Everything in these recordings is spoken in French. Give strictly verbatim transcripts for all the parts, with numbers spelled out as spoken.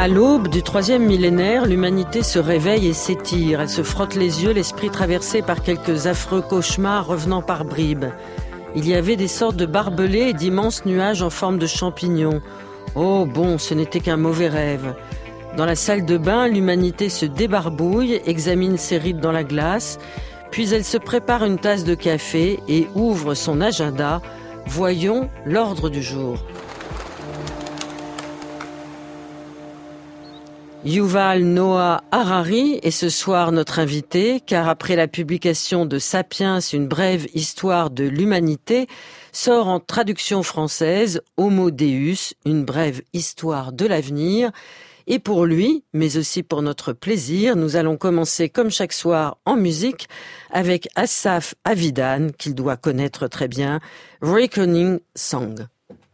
À l'aube du troisième millénaire, l'humanité se réveille et s'étire. Elle se frotte les yeux, l'esprit traversé par quelques affreux cauchemars revenant par bribes. Il y avait des sortes de barbelés et d'immenses nuages en forme de champignons. Oh bon, ce n'était qu'un mauvais rêve. Dans la salle de bain, l'humanité se débarbouille, examine ses rides dans la glace, puis elle se prépare une tasse de café et ouvre son agenda. Voyons l'ordre du jour. Yuval Noah Harari est ce soir notre invité, car après la publication de Sapiens, une brève histoire de l'humanité, sort en traduction française Homo Deus, une brève histoire de l'avenir. Et pour lui, mais aussi pour notre plaisir, nous allons commencer comme chaque soir en musique avec Asaf Avidan, qu'il doit connaître très bien, Reckoning Song.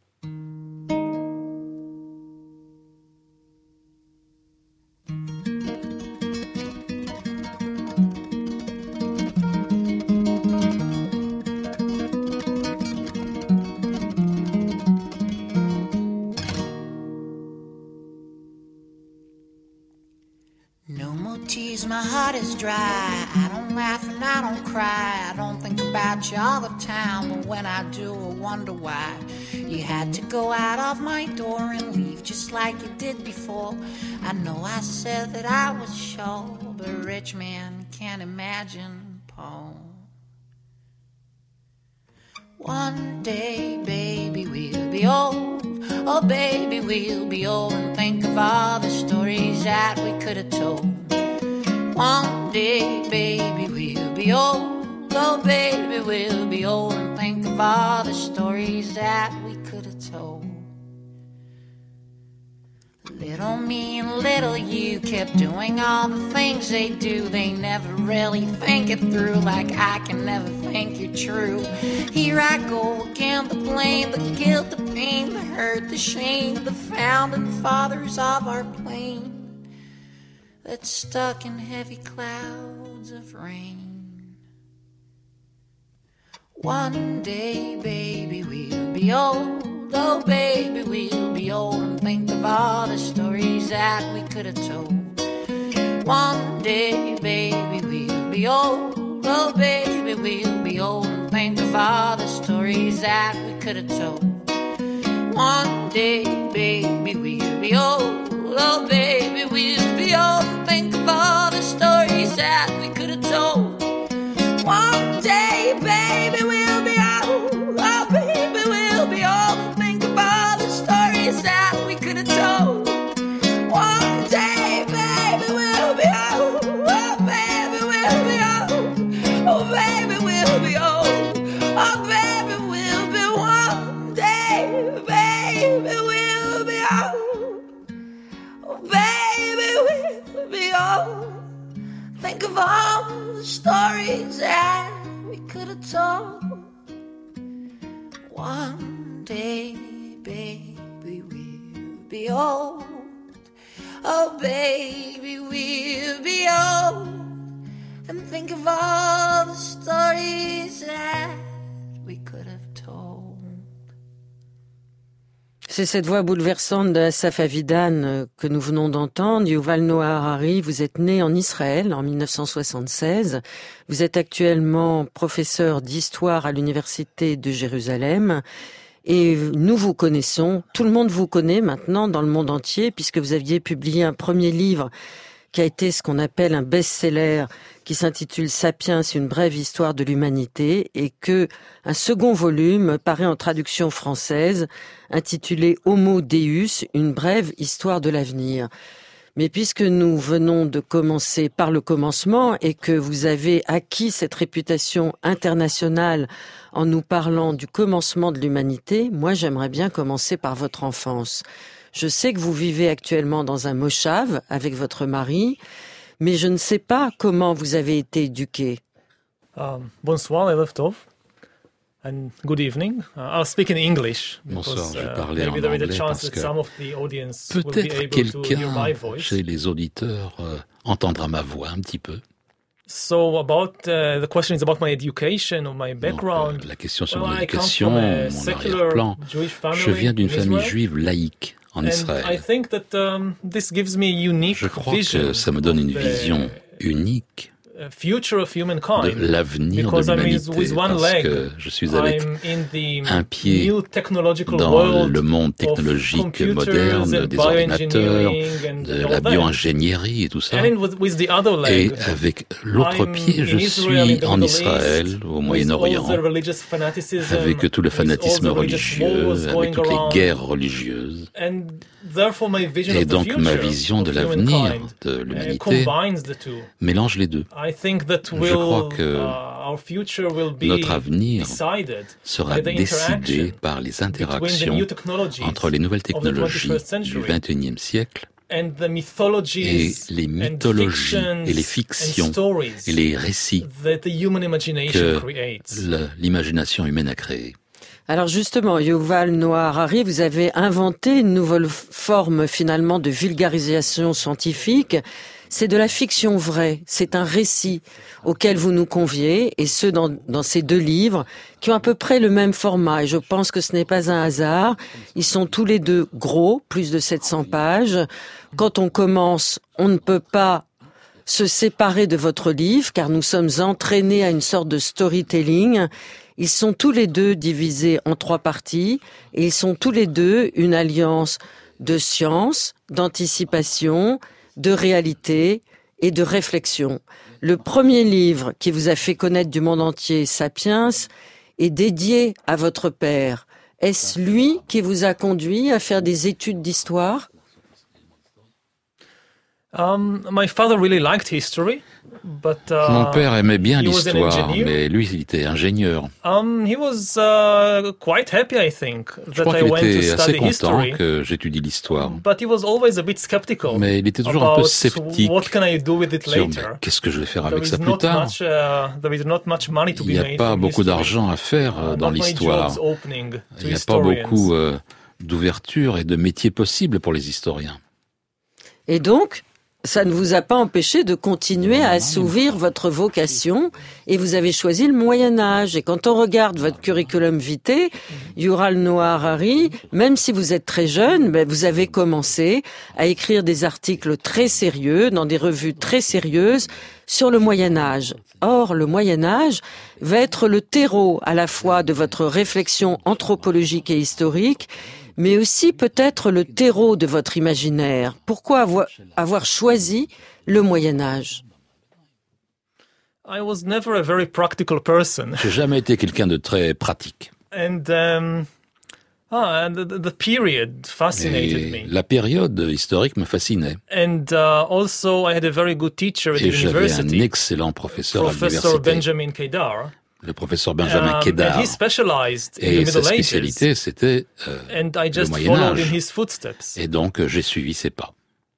My heart is dry, I don't laugh and I don't cry, I don't think about you all the time, but when I do I wonder why you had to go out of my door and leave just like you did before. I know I said that I was sure, but a rich man can't imagine Paul. One day, baby, we'll be old. Oh, baby, we'll be old and think of all the stories that we could have told. One day, baby, we'll be old. Oh, baby, we'll be old and think of all the stories that we could have told. Little me and little you kept doing all the things they do. They never really think it through, like I can never think you're true. Here I go again, the blame, the guilt, the pain, the hurt, the shame, the founding fathers of our plane that's stuck in heavy clouds of rain. One day, baby, we'll be old. Oh, baby, we'll be old and think of all the stories that we could have told. One day, baby, we'll be old. Oh, baby, we'll be old and think of all the stories that we could have told. One day, baby, we'll be old. Oh, baby, we'll be old and think of all the stories that we could have told. One day, baby, we'll be old. Oh, baby, we'll be old and think of all the stories that we could have told. One day, baby, we'll be old. Oh, baby, we'll be old. Oh, baby, we'll be old. Oh, baby, we'll be one day, baby, we'll be old. Oh, baby, we'll be old. Think of all the stories that we could have told. One day, baby, we'll be old. Oh, baby, we'll be old. And think of all the stories that we could have told. C'est cette voix bouleversante d'Asaf Avidan que nous venons d'entendre. Yuval Noah Harari, vous êtes né en Israël en dix-neuf cent soixante-seize. Vous êtes actuellement professeur d'histoire à l'Université de Jérusalem. Et nous vous connaissons, tout le monde vous connaît maintenant dans le monde entier, puisque vous aviez publié un premier livre qui a été ce qu'on appelle un best-seller, qui s'intitule Sapiens, une brève histoire de l'humanité, et que un second volume paraît en traduction française, intitulé Homo Deus, une brève histoire de l'avenir. Mais puisque nous venons de commencer par le commencement et que vous avez acquis cette réputation internationale en nous parlant du commencement de l'humanité, moi j'aimerais bien commencer par votre enfance. Je sais que vous vivez actuellement dans un moshav avec votre mari, mais je ne sais pas comment vous avez été éduqué. Um, bonsoir, Elif Tov, and good evening. Uh, I'll speak in English. Bonsoir, je vais uh, parler en anglais parce que peut-être quelqu'un chez les auditeurs euh, entendra ma voix un petit peu. So about uh, the question is about my education or my background. Donc, euh, la question sur Well, mon I come éducation, from a mon secular arrière-plan. Jewish family Je viens d'une in famille Israel. juive laïque en And I Israël. think that um, this gives me a unique Je crois vision que ça me donne une of the vision unique future of de humankind. l'avenir de Because I'm l'humanité, with one parce leg. que je suis avec I'm in the un pied new technological dans world le monde of technologique computers moderne, and des ordinateurs, bioengineering and de all la that. bio-ingénierie et tout ça. And in with, with the other Et leg, avec l'autre I'm pied, je in Israel, in suis the en Middle Israël, East, au with Moyen-Orient, all the religious fanaticism, avec tout le with fanatisme all the religious wars religieux, avec going toutes les around. guerres religieuses. And therefore my vision Et of the donc future ma vision de of l'avenir humankind, de uh, l'humanité combines the two. mélange les deux. I think that Je will, crois que uh, our future will be notre avenir decided sera by the décidé interaction par les between the interactions new technologies entre les nouvelles of the technologies twenty-first du century vingt et unième siècle and the et mythologies les and mythologies fictions et les and fictions stories et les récits that the human imagination que creates. le- l'imagination humaine a créés. Alors justement, Yuval Noah Harari, vous avez inventé une nouvelle forme finalement de vulgarisation scientifique. C'est de la fiction vraie, c'est un récit auquel vous nous conviez, et ce dans, dans ces deux livres qui ont à peu près le même format. Et je pense que ce n'est pas un hasard. Ils sont tous les deux gros, plus de sept cents pages. Quand on commence, on ne peut pas se séparer de votre livre, car nous sommes entraînés à une sorte de storytelling. Ils sont tous les deux divisés en trois parties, et ils sont tous les deux une alliance de science, d'anticipation, de réalité et de réflexion. Le premier livre qui vous a fait connaître du monde entier, Sapiens, est dédié à votre père. Est-ce lui qui vous a conduit à faire des études d'histoire ? Um, my father really liked history, but uh, Mon père aimait bien he was an l'histoire, engineer. mais lui, il était ingénieur. Um, he was uh, quite happy, I think, Je that crois I qu'il went to était assez study content history. que j'étudie l'histoire. But he was always a bit skeptical. Mais il était toujours un peu about sceptique what can I do with it sur later? mais qu'est-ce que je vais faire There avec is ça plus not tard. much, uh, there is not much money to Il be n'y a made pas from beaucoup history. d'argent à faire euh, Uh, dans not many l'histoire. jobs opening to Il n'y a pas historians. beaucoup euh, d'ouverture et de métiers possibles pour les historiens. Et donc, ça ne vous a pas empêché de continuer à assouvir votre vocation, et vous avez choisi le Moyen-Âge. Et quand on regarde votre curriculum vitae, Yuval Noah Harari, même si vous êtes très jeune, ben vous avez commencé à écrire des articles très sérieux dans des revues très sérieuses sur le Moyen-Âge. Or, le Moyen-Âge va être le terreau à la fois de votre réflexion anthropologique et historique, mais aussi peut-être le terreau de votre imaginaire. Pourquoi avoir, avoir choisi le Moyen-Âge ? I was never a very practical person. J'ai jamais été quelqu'un de très pratique. And, um, ah, and the, the period fascinated Et me. la période historique me fascinait. And uh, also I had a very good teacher at the Et j'avais un university, excellent professeur à Professor l'université, Benjamin Kedar. le professeur Benjamin Um, Kedar. and he specialized in Et the sa Middle Ages. spécialité, c'était euh, And I le just Moyen followed in Âge. his footsteps. Et donc, euh, j'ai suivi ses pas.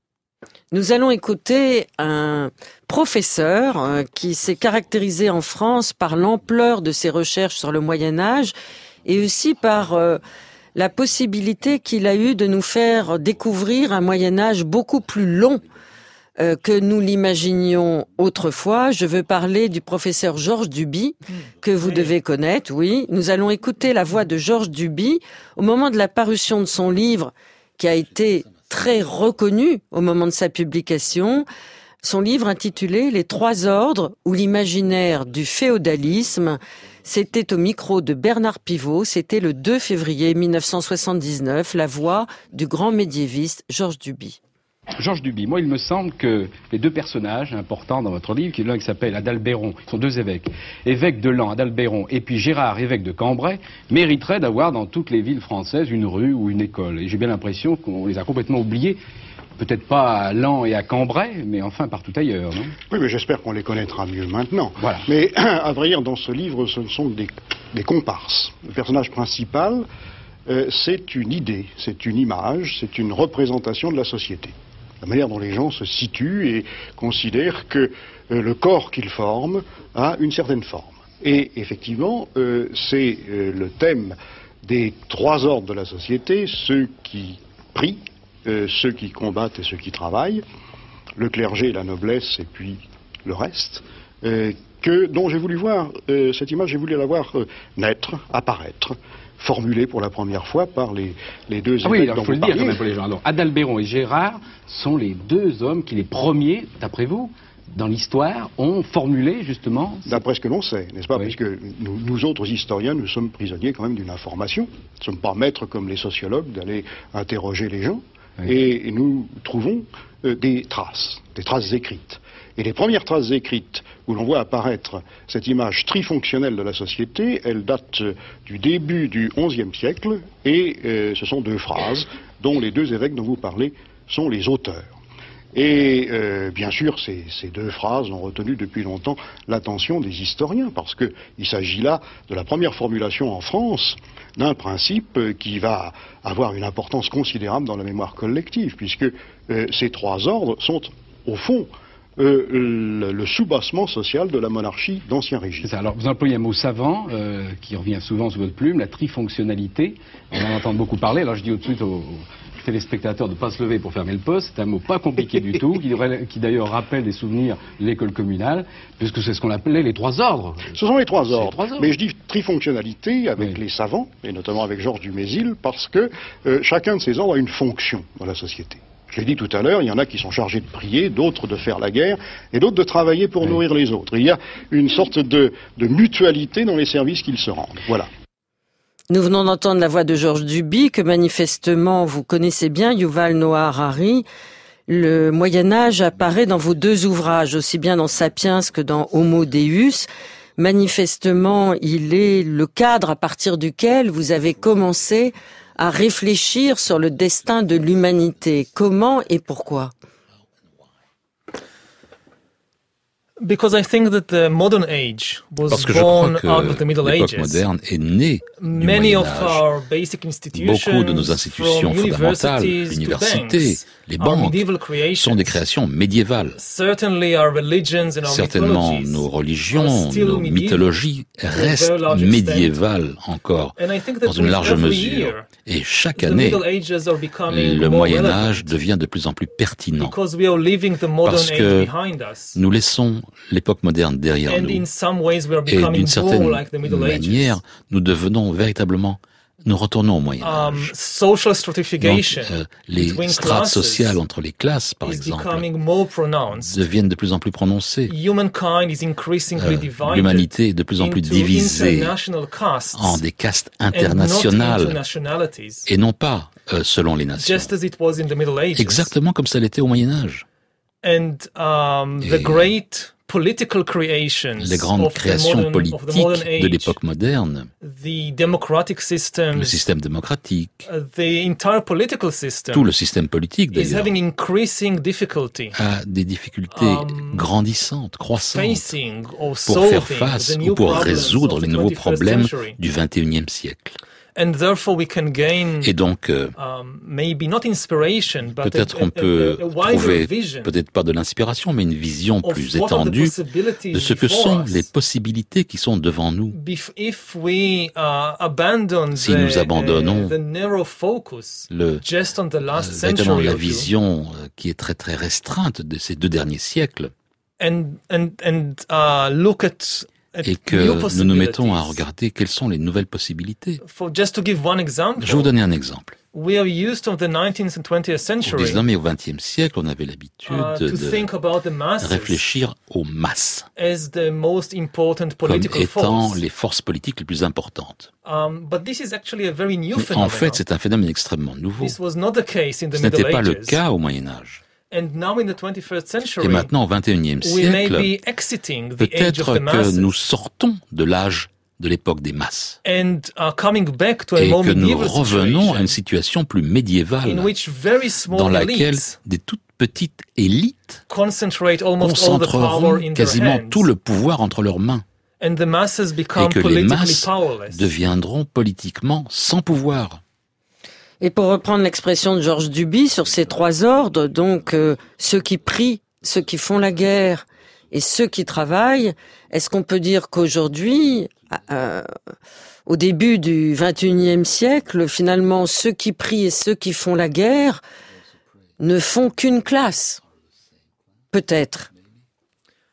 Nous allons écouter un professeur euh, qui s'est caractérisé en France par l'ampleur de ses recherches sur le Moyen-Âge et aussi par euh, la possibilité qu'il a eue de nous faire découvrir un Moyen-Âge beaucoup plus long euh, que nous l'imaginions autrefois. Je veux parler du professeur Georges Duby, que vous Oui. devez connaître, oui. Nous allons écouter la voix de Georges Duby au moment de la parution de son livre qui a été très reconnu au moment de sa publication, son livre intitulé « Les trois ordres ou l'imaginaire du féodalisme ». C'était au micro de Bernard Pivot, c'était le deux février mille neuf cent soixante-dix-neuf, la voix du grand médiéviste Georges Duby. Georges Duby, moi il me semble que les deux personnages importants dans votre livre, qui l'un qui s'appelle Adalbéron, ils sont deux évêques, évêque de Laon, Adalbéron, et puis Gérard, évêque de Cambrai, mériteraient d'avoir dans toutes les villes françaises une rue ou une école. Et j'ai bien l'impression qu'on les a complètement oubliés, peut-être pas à Laon et à Cambrai, mais enfin partout ailleurs, non ? Oui, mais j'espère qu'on les connaîtra mieux maintenant. Voilà. Mais à vrai dire, dans ce livre, ce sont des, des comparses. Le personnage principal, euh, c'est une idée, c'est une image, c'est une représentation de la société. La manière dont les gens se situent et considèrent que euh, le corps qu'ils forment a une certaine forme. Et effectivement, euh, c'est euh, le thème des trois ordres de la société, ceux qui prient, euh, ceux qui combattent et ceux qui travaillent, le clergé, la noblesse et puis le reste, euh, que, dont j'ai voulu voir, euh, cette image, j'ai voulu la voir euh, naître, apparaître, formulée pour la première fois par les, les deux ah oui, évêques alors dont il faut vous le dire quand parliez. même pour les gens. Alors, Adalbéron et Gérard sont les deux hommes qui, les premiers, d'après vous, dans l'histoire, ont formulé justement... D'après ce que l'on sait, n'est-ce pas? Oui. Puisque nous, nous autres historiens, nous sommes prisonniers quand même d'une information. Nous ne sommes pas maîtres comme les sociologues d'aller interroger les gens. Oui. Et, et nous trouvons euh, des traces, des traces écrites. Et les premières traces écrites où l'on voit apparaître cette image trifonctionnelle de la société, elles datent euh, du début du onzième siècle, et euh, ce sont deux phrases dont les deux évêques dont vous parlez sont les auteurs. Et euh, bien sûr, ces, ces deux phrases ont retenu depuis longtemps l'attention des historiens, parce qu'il s'agit là de la première formulation en France d'un principe euh, qui va avoir une importance considérable dans la mémoire collective, puisque euh, ces trois ordres sont, au fond, euh, le, le soubassement social de la monarchie d'Ancien Régime. C'est ça. Alors, vous employez un mot savant euh, qui revient souvent sous votre plume, la trifonctionnalité. On en entend beaucoup parler. Alors, je dis tout de suite aux téléspectateurs de ne pas se lever pour fermer le poste. C'est un mot pas compliqué du tout, qui, devrait, qui d'ailleurs rappelle des souvenirs de l'école communale, puisque c'est ce qu'on appelait les trois ordres. Ce sont les trois ordres. Les trois ordres. Mais je dis trifonctionnalité avec Oui. les savants, et notamment avec Georges Dumézil, parce que euh, chacun de ces ordres a une fonction dans la société. Je l'ai dit tout à l'heure, il y en a qui sont chargés de prier, d'autres de faire la guerre, et d'autres de travailler pour Oui. nourrir les autres. Il y a une sorte de, de mutualité dans les services qu'ils se rendent. Voilà. Nous venons d'entendre la voix de Georges Duby, que manifestement vous connaissez bien, Yuval Noah Harari. Le Moyen-Âge apparaît dans vos deux ouvrages, aussi bien dans Sapiens que dans Homo Deus. Manifestement, il est le cadre à partir duquel vous avez commencé à réfléchir sur le destin de l'humanité. Comment et pourquoi? Because I think that the modern age was Parce que je crois born que out of the Middle l'époque Ages. moderne est née du Many of Moyen-Âge. our basic institutions, Beaucoup de nos institutions from fondamentales, universities to l'université, banks, les are banques, medieval creations. sont des créations médiévales. Certainly our religions and our Certainement, mythologies nos are religions, still nos medieval mythologies to a restent very large extent. médiévales encore, And I think that dans une with large every mesure. year, Et chaque the année, Middle Ages are becoming le more Moyen-Âge relevant devient de plus en plus pertinent. because we are leaving the modern Parce age que behind us. nous laissons l'époque moderne derrière And nous. in some ways we are Et becoming d'une certaine more like the Middle manière, Ages. nous devenons véritablement, nous retournons au Moyen-Âge. Um, social Donc, stratification euh, les between strates classes sociales entre les classes, par is exemple, becoming more pronounced. deviennent de plus en plus prononcées. Humankind is increasingly Euh, divided L'humanité est de plus en plus into divisée international castes en des castes and not into internationales nationalities, et non pas euh, selon les nations. just as it was in the Middle Ages. Exactement comme ça l'était au Moyen-Âge. And um, Et the great political creations Les grandes of the créations modern, of the politiques modern de age, l'époque moderne, the democratic systems, le système démocratique, uh, the entire political system tout le système politique is d'ailleurs, having increasing difficulty a des difficultés Um, grandissantes, croissantes, facing or pour solving faire face the ou new pour problems résoudre of les the nouveaux twenty-first problèmes century. du vingt et unième siècle. And therefore we can gain Et donc, euh, um, maybe not inspiration, but a, peut-être a, on peut a, a wider trouver, vision peut-être pas de l'inspiration, mais une vision of plus what are the étendue possibilities de ce que before sont us. les possibilités qui sont devant nous. Bef- If we uh, abandon Si the, nous abandonnons uh, the narrow focus Le, just on the euh, last véritablement century la or two, vision euh, qui est très très restreinte de ces deux derniers siècles, and and and uh, look at, at et new que nous nous possibilities. mettons à regarder quelles sont les nouvelles possibilités. For just to give one example, Je vais vous donner un exemple. we are used of the nineteenth and twentieth Au century dix-neuvième et au vingtième siècle, on avait l'habitude uh, to think de about the masses réfléchir aux masses as the most important comme political étant force. les forces politiques les plus importantes. Um, but this is actually a very new Mais phenomenon. en fait, c'est un phénomène extrêmement nouveau. This was not the case in the Ce n'était Middle pas le Ages. cas au Moyen-Âge. And now in the twenty-first century, Et maintenant, au vingt et unième we may siècle, be exiting the age peut-être of the que masses nous sortons de l'âge de l'époque des masses and are coming back to a et more que nous medieval revenons à une situation situation plus médiévale in which very small dans laquelle elites des toutes petites élites concentrate almost all the power concentreront in their quasiment hands, tout le pouvoir entre leurs mains and the masses et become que les politically masses powerless. deviendront politiquement sans pouvoir. Et pour reprendre l'expression de Georges Duby sur ces trois ordres, donc euh, ceux qui prient, ceux qui font la guerre et ceux qui travaillent, est-ce qu'on peut dire qu'aujourd'hui, euh, au début du vingt et unième siècle, finalement ceux qui prient et ceux qui font la guerre ne font qu'une classe? Peut-être.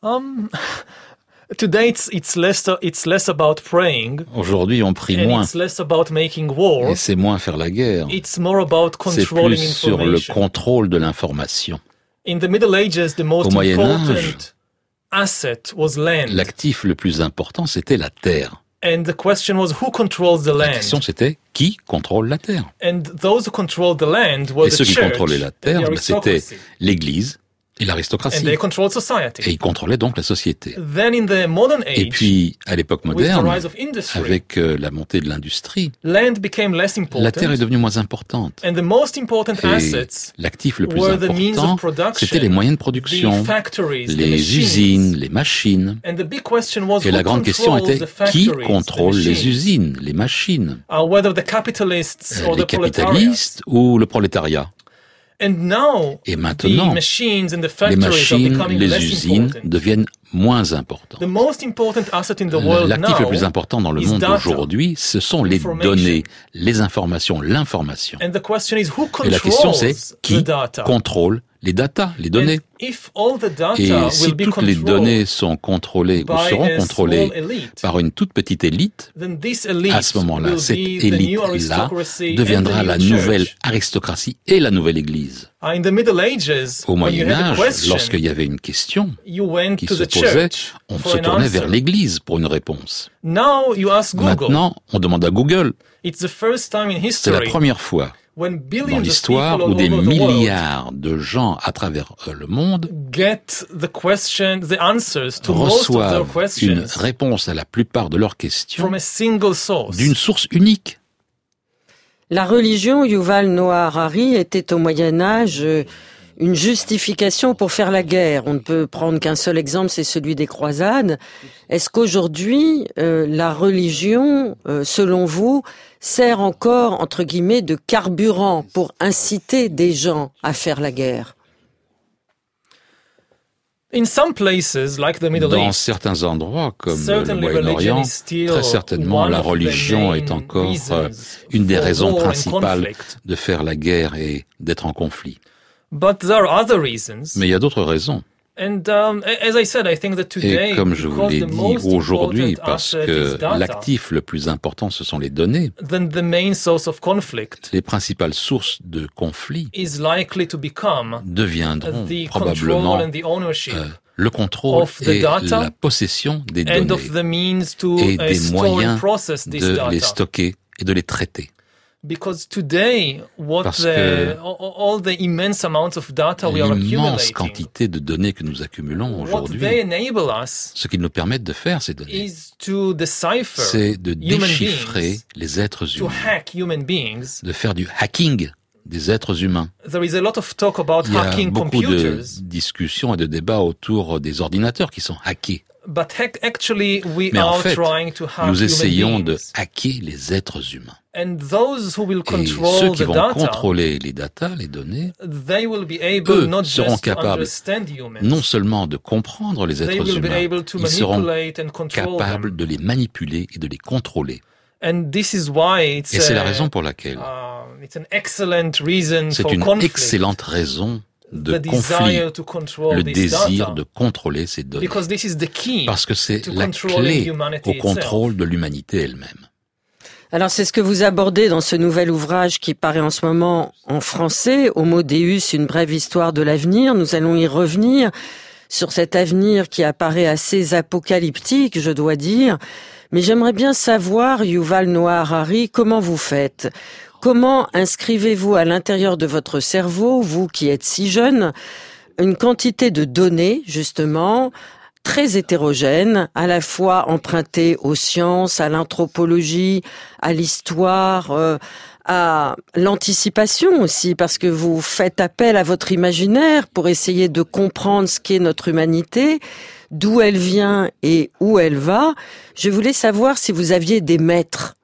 Um, today it's, it's less it's less about praying. Aujourd'hui, on prie And moins it's less about making war. et c'est moins faire la guerre. It's more about C'est controlling plus sur le information. contrôle de l'information. In the Middle Ages, the most Au Moyen Âge, important asset was land. L'actif le plus important, c'était la terre. And the question was, who controls the La land? question, c'était qui contrôle la terre? And those who controlled the land were Et the ceux qui church contrôlaient la and terre, the ben, c'était aristocracy. l'Église et And l'aristocratie. they controlled Et society. ils contrôlaient donc la société. Then in the modern Et age, puis, à l'époque with the moderne, rise of industry, avec euh, la montée de l'industrie, land became less la terre est important. devenue moins importante. And the most important Et assets l'actif le plus were the means of important, production, c'était les moyens de the production, factories, the les machines. usines, les machines. And the big question was, Et who la grande question controls était the qui factories, contrôle the les machines? usines, les machines, Uh, whether the capitalists Euh, or les the proletariat. capitalistes ou le prolétariat. And now, Et maintenant, the machines and the les factories are machines, becoming les less usines important. deviennent moins importantes. The most important asset in the world L'actif le now plus important dans le is monde data. aujourd'hui, ce sont les Information. données, les informations, l'information. And the question is, who Et la question controls c'est the qui data? contrôle les datas, les And données. if all the data Et will si be toutes les controlled données sont contrôlées ou by seront a contrôlées small elite, par une toute petite élite, then this elite à ce moment-là, will cette be the new élite-là aristocracy deviendra and the la new nouvelle church. aristocratie et la nouvelle Église. Uh, in the Middle Ages, Au when you Moyen had a Âge, question, lorsqu'il y avait une question you went qui to se the posait, church on for se an tournait answer. vers l'Église pour une réponse. Now you ask Google. Maintenant, on demande à Google. It's the first time in C'est la history première fois when dans billions of l'histoire people où all des over the world milliards de gens à travers euh, le monde get the question, the answers to most of their reçoivent une questions réponse à la plupart de leurs questions from a single source. d'une source unique. La religion, Yuval Noah Harari, était au Moyen Âge euh, une justification pour faire la guerre. On ne peut prendre qu'un seul exemple, c'est celui des croisades. Est-ce qu'aujourd'hui, euh, la religion, euh, selon vous, sert encore, entre guillemets, de carburant pour inciter des gens à faire la guerre? In some places, like the Middle Dans East, certains endroits, comme le certainly religion Moyen-Orient, is still très certainement one la of the religion main est encore euh, reasons une des for raisons war and principales conflict. de faire la guerre et d'être en conflit. But there are other reasons. Mais il y a d'autres raisons. And um, as I said, I think that today, Et comme je vous because l'ai the dit most aujourd'hui, important parce asset que is data, l'actif le plus important, ce sont les données, then the main source of conflict les principales sources de conflit is likely to become deviendront the probablement control and the ownership euh, le contrôle of the et data la possession des and données of the means to et uh, des store and moyens process this de data. les stocker et de les traiter. Because today, what Parce the, que all all the immense amounts of data we are L'immense accumulating, quantité de données que nous accumulons what aujourd'hui, they enable us ce qu'ils nous permettent de faire, ces données, is to decipher, c'est de human déchiffrer beings, les êtres to humains, hack human beings. de faire du hacking des êtres humains. There is a lot of talk about Il y a hacking beaucoup de computers, discussions et de débats autour des ordinateurs qui sont hackés. but hack, actually we Mais en are fait, trying to hack nous human essayons beings. de hacker les êtres humains. And those who will Et ceux control qui the vont data, contrôler les datas, les données, they will be able eux not seront just to capables understand humans, non seulement de comprendre les they êtres will be humains, able to ils seront manipulate and control capables them. de les manipuler et de les contrôler. And this is why it's Et c'est la a- raison pour laquelle uh, it's an excellent reason c'est for une conflict, excellente raison de the conflit, desire to control le this désir data, de contrôler ces données. because this is the key Parce que c'est to la controlling clé humanity au itself. contrôle de l'humanité elle-même. Alors c'est ce que vous abordez dans ce nouvel ouvrage qui paraît en ce moment en français, Homo Deus, une brève histoire de l'avenir. Nous allons y revenir sur cet avenir qui apparaît assez apocalyptique, je dois dire. Mais j'aimerais bien savoir, Yuval Noah Harari, comment vous faites? Comment inscrivez-vous à l'intérieur de votre cerveau, vous qui êtes si jeune, une quantité de données, justement, très hétérogène, à la fois empruntée aux sciences, à l'anthropologie, à l'histoire, euh, à l'anticipation aussi, parce que vous faites appel à votre imaginaire pour essayer de comprendre ce qu'est notre humanité, d'où elle vient et où elle va. Je voulais savoir si vous aviez des maîtres.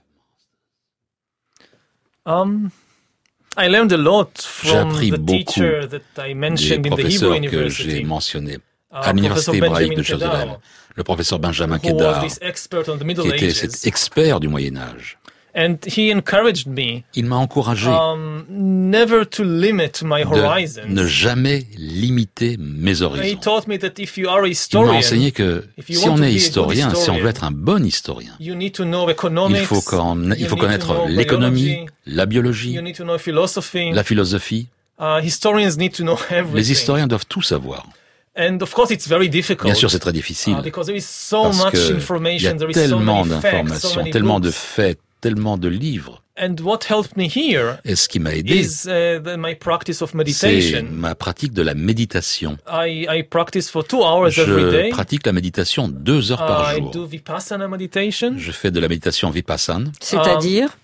Um, I learned a lot J'ai from appris the beaucoup teacher that I Des mentioned in the Hebrew professeurs que University, j'ai mentionnés uh, à l'université Professor hébraïque Benjamin de Jérusalem, Kedar, le professeur Benjamin who was Kedar, this expert on the qui Middle était Ages. cet expert du Moyen Âge. And he encouraged me Il m'a encouragé um, never to limit my de horizons. ne jamais limiter mes He horizons. taught me that if you are a Il m'a historian, enseigné que if you si want on to est be a good historien, si on historian, veut être un bon historien, you need to know economics, il faut, qu'on- il you faut need connaître to know l'économie, biology, la biologie, you need to know philosophy. la philosophie. Uh, historians need to know everything. Les historiens doivent tout savoir. And of course, it's very difficult. Bien sûr, c'est très difficile uh, because there is so parce much qu'il y information, a there is so tellement many facts, so d'informations, many tellement de books. faits, tellement de livres. And what helped me here Et ce qui m'a aidé, is uh, the, my practice of c'est meditation. ma pratique de la méditation. I, I practice for two hours every Je day. pratique la méditation deux heures par Uh, I jour. do Vipassana meditation. Je fais de la méditation vipassana. C'est-à-dire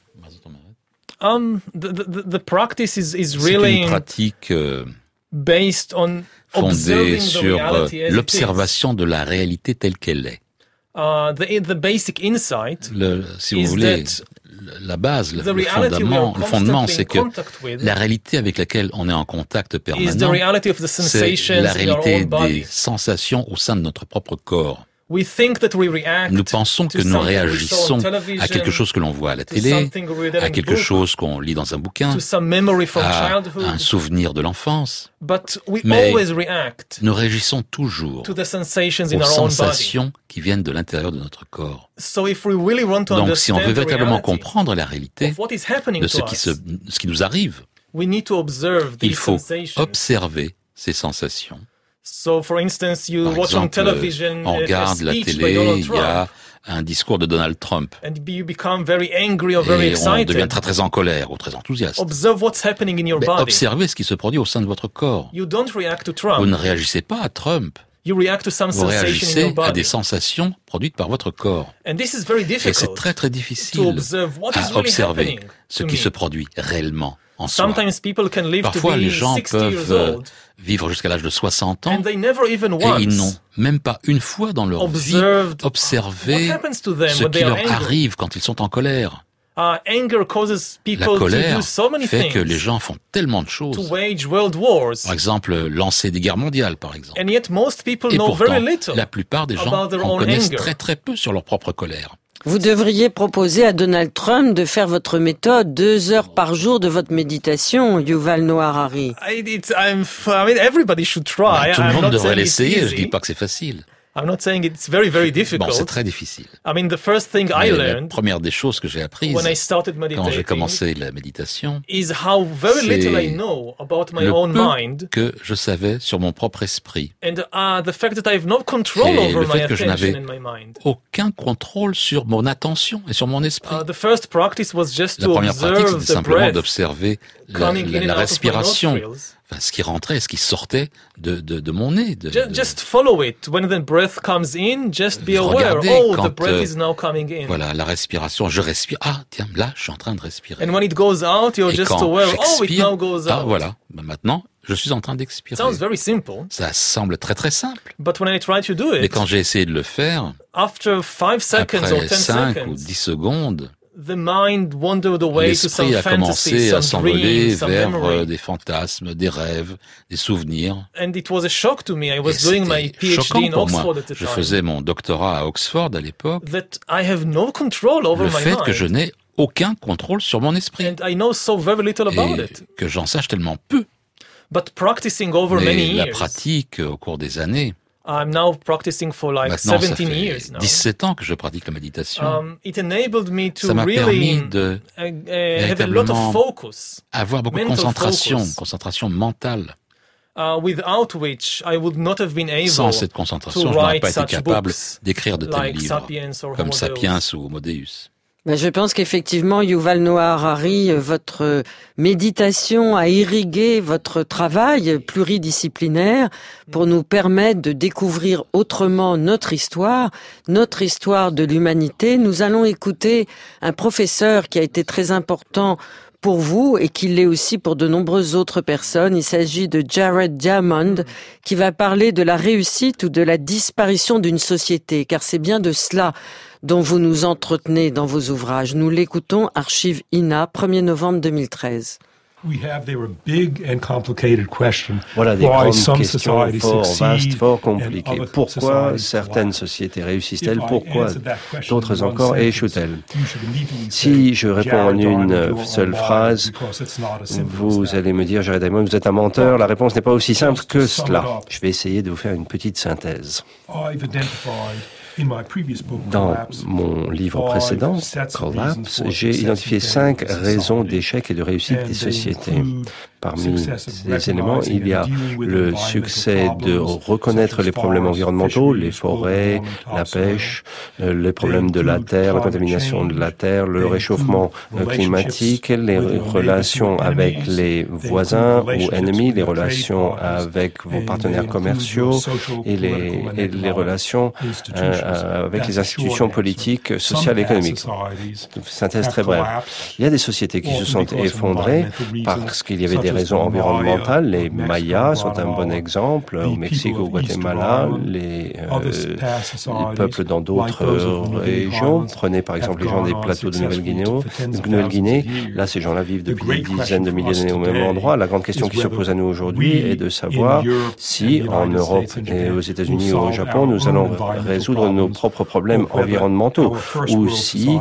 Um, the, the, the practice is, is C'est really une pratique euh, based on fondée observing the sur euh, reality as it is. l'observation de la réalité telle qu'elle est. Uh, the, the basic insight Le, si vous is voulez, that la base, le, the le reality we are fondament, le fondement, constantly c'est in que contact with la réalité avec laquelle on est en contact is the permanent, reality of the c'est sensations la in our réalité own body. des sensations au sein de notre propre corps. We think that we react Nous pensons to que nous something we saw on réagissons television, à quelque chose que l'on voit à la to télé, something we read in à a quelque book, chose qu'on lit dans un bouquin, to some memory from à childhood. un souvenir de l'enfance. But we Mais always react Nous réagissons toujours to the sensations in aux our own body. sensations qui viennent de l'intérieur de notre corps. So if we really want to Donc si on veut understand the véritablement reality comprendre la réalité of what is happening de to ce qui, us, se, ce qui nous arrive, we need to observe il these faut sensations. observer ces sensations. So, for instance, you Par watch on exemple, television on a- a regarde la speech by télé, Donald il y Trump, a un discours de Donald Trump. and you become very angry or very Et on devient excited. très très en colère ou très enthousiaste. Observe what's happening in your Mais body. observez ce qui se produit au sein de votre corps. You don't react to Vous ne Trump. réagissez pas à Trump. You react to some Vous sensation in réagissez your à body. des sensations produites par votre corps. And this is very Et c'est difficult très très to difficile observe what is à really observer happening ce to qui me. se produit réellement en soi. Sometimes people can live Parfois, to les be gens sixty years peuvent euh, old, vivre jusqu'à l'âge de soixante ans and they never even et ils n'ont once même pas une fois dans leur vie observed observé what happens to them ce when qui they are leur angry. arrive quand ils sont en colère. Uh, anger causes La people to colère do so many fait que les things, gens font tellement de to choses. wage world wars, Par exemple, lancer des guerres mondiales, par exemple. and yet most people Et know pourtant, very little la plupart des gens about their en own connaissent anger. très très peu sur leur propre colère. Vous devriez proposer à Donald Trump de faire votre méthode deux heures par jour de votre méditation, Yuval Noah Harari. I, it's, I'm, I mean, everybody should try. Ben, tout le I'm monde not devrait saying it's l'essayer, je easy. dis pas que c'est facile. I'm not saying it's very, very Bon, c'est difficult. très difficile. I mean, the first thing I Mais la learned première des choses que j'ai apprises when I started quand j'ai meditating commencé la méditation, is how very c'est little I know about my le own peu mind, que je savais sur mon propre esprit. and uh, the fact that I have no control Et over le my fait que je attention n'avais and my mind. aucun contrôle sur mon attention et sur mon esprit. Uh, the first practice was just La to première pratique, observe c'était the simplement breath d'observer la, coming la- in and la out of my respiration, nostrils. enfin, ce qui rentrait et ce qui sortait de, de, de mon nez. De, Ju- de- Just follow it. When the breath comes in, just be aware. Regardez Oh, the quand, breath euh, is now coming in. Voilà, la respiration. Je respire. Ah, tiens, là, je suis en train de respirer. And when it goes out, you're Et just quand aware. Oh, it j'expire, now goes ah, out. voilà, ben maintenant, je suis en train d'expirer. Sounds very simple, Ça semble très très simple. but when I try to do Mais it, quand j'ai essayé de le faire, after five seconds or après ten cinq seconds, ou dix secondes, the mind wandered away to some l'esprit a fantasy, commencé à some s'envoler dream, some vers memory. euh, des fantasmes, des rêves, des souvenirs. And it was a shock to me. I Et was doing my c'était PhD choquant in pour moi. Oxford at the Je time. faisais mon doctorat à Oxford à l'époque. That I have no control over Le my fait mind. que je n'ai aucun contrôle sur mon esprit. And I know so very little about Et it. que j'en sache tellement peu. But practicing over Mais many la years, pratique au cours des années, I'm now practicing for like maintenant ça seventeen fait years now. dix-sept ans que je pratique la méditation. Um, it enabled me to Ça m'a really permis de uh, uh, have a lot véritablement of focus, avoir beaucoup de mental concentration, focus. concentration mentale. uh, without which I would not have been able Sans cette to concentration, je n'aurais write pas été such capable books d'écrire de tels like livres, Sapiens or comme Homo Sapiens Deus. ou Homo Deus. Ben, je pense qu'effectivement, Yuval Noah Harari, euh, votre méditation a irrigué votre travail pluridisciplinaire pour nous permettre de découvrir autrement notre histoire, notre histoire de l'humanité. Nous allons écouter un professeur qui a été très important pour vous et qui l'est aussi pour de nombreuses autres personnes. Il s'agit de Jared Diamond qui va parler de la réussite ou de la disparition d'une société, car c'est bien de cela dont vous nous entretenez dans vos ouvrages. Nous l'écoutons, Archive I N A, premier novembre deux mille treize. Voilà des grandes questions fort vastes, fort compliquées. Pourquoi certaines sociétés réussissent-elles? Pourquoi d'autres encore échouent-elles? Si je réponds en une seule phrase, vous allez me dire, Jared Diamond, vous êtes un menteur. La réponse n'est pas aussi simple que cela. Je vais essayer de vous faire une petite synthèse. Dans mon livre précédent, Collapse, j'ai identifié cinq raisons d'échec et de réussite des sociétés. Parmi ces éléments, il y a le succès de reconnaître les problèmes environnementaux, les forêts, la pêche, les problèmes de la terre, la contamination de la terre, le réchauffement climatique, les relations avec les voisins ou ennemis, les relations avec vos partenaires commerciaux et les, et les relations euh, avec les institutions politiques, sociales et économiques. Synthèse très brève. Il y a des sociétés qui se sont effondrées parce qu'il y avait des raisons environnementales. Les Mayas sont un bon exemple. Au Mexique, au Guatemala, les, euh, les peuples dans d'autres régions. Prenez par exemple les gens des plateaux de Nouvelle-Guinée. De Nouvelle-Guinée. Là, ces gens-là vivent depuis des dizaines de milliers d'années au même endroit. La grande question qui se pose à nous aujourd'hui est de savoir si, en Europe et aux États-Unis ou au Japon, nous allons résoudre nos propres problèmes environnementaux, ou si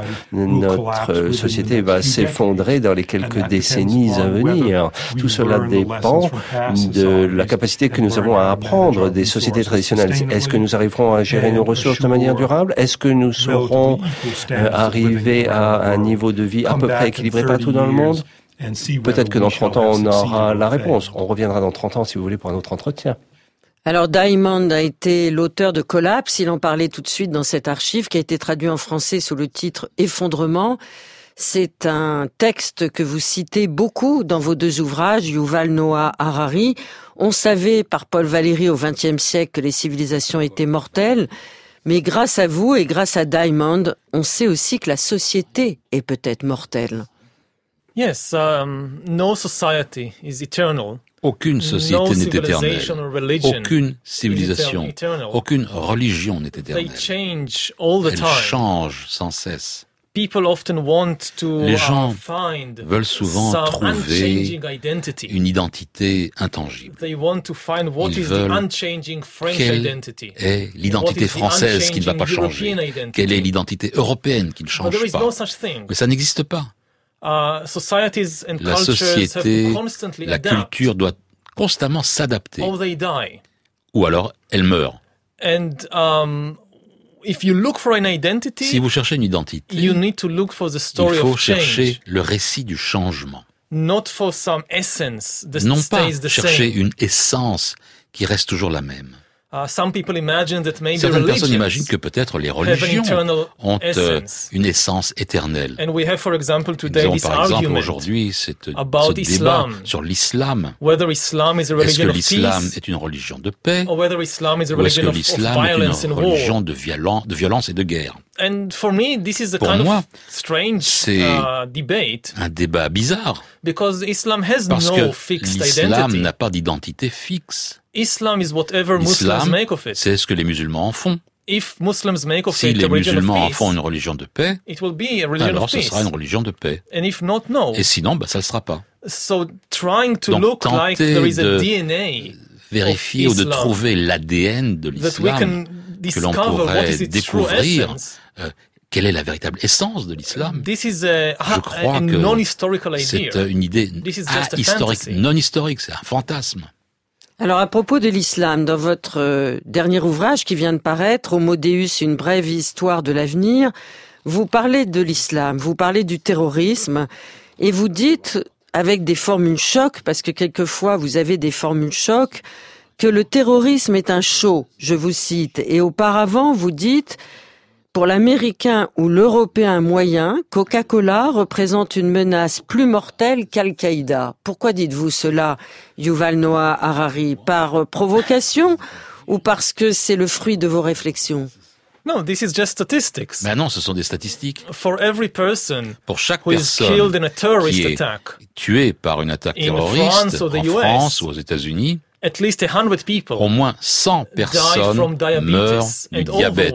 notre société va s'effondrer dans les quelques décennies à venir. Tout cela dépend de la capacité que nous avons à apprendre des sociétés traditionnelles. Est-ce que nous arriverons à gérer nos ressources de manière durable? Est-ce que nous saurons euh, arriver à un niveau de vie à peu près équilibré partout dans le monde? Peut-être que dans trente ans, on aura la réponse. On reviendra dans trente ans, si vous voulez, pour un autre entretien. Alors Diamond a été l'auteur de Collapse, il en parlait tout de suite dans cette archive qui a été traduit en français sous le titre Effondrement. C'est un texte que vous citez beaucoup dans vos deux ouvrages, Yuval Noah Harari. On savait par Paul Valéry au vingtième siècle que les civilisations étaient mortelles, mais grâce à vous et grâce à Diamond, on sait aussi que la société est peut-être mortelle. Yes, um, no society is eternal. Aucune société n'est éternelle. Aucune civilisation, aucune religion n'est éternelle. Elle change sans cesse. Les gens veulent souvent trouver une identité intangible. Ils veulent quelle est l'identité française qui ne va pas changer, quelle est l'identité européenne qui ne change pas. Mais ça n'existe pas. La société, la culture doit constamment s'adapter. Ou alors, elle meurt. Si vous cherchez une identité, il faut chercher le récit du changement. Non pas chercher une essence qui reste toujours la même. Certaines personnes imaginent que peut-être les religions ont euh, une essence éternelle. Nous avons par exemple aujourd'hui cette, ce débat sur l'islam. Est-ce que l'islam est une religion de paix ou est-ce que l'islam est une religion de, violence, de violence et de guerre? Pour moi, c'est un débat bizarre parce que l'islam n'a pas d'identité fixe. L'islam, c'est ce que les musulmans en font. Si les musulmans en font une religion de paix, alors ce sera une religion de paix. Et sinon, bah, ça ne le sera pas. Donc, tenter de vérifier ou de trouver l'A D N de l'islam, que l'on pourrait découvrir euh, quelle est la véritable essence de l'islam. Je crois que c'est une idée ahistorique, non historique, c'est un fantasme. Alors à propos de l'islam, dans votre euh, dernier ouvrage qui vient de paraître, Homo Deus, une brève histoire de l'avenir, vous parlez de l'islam, vous parlez du terrorisme, et vous dites, avec des formules chocs, parce que quelquefois vous avez des formules chocs, que le terrorisme est un show, je vous cite, et auparavant vous dites, pour l'Américain ou l'Européen moyen, Coca-Cola représente une menace plus mortelle qu'Al-Qaïda. Pourquoi dites-vous cela, Yuval Noah Harari? Par provocation ou parce que c'est le fruit de vos réflexions? No, this is just statistics. Ben non, ce sont des statistiques. For every person Pour chaque who is personne killed in a terrorist qui est attack, tuée par une attaque in terroriste France or the en U S, France ou aux États-Unis, At least one hundred people au moins cent personnes meurent du diabète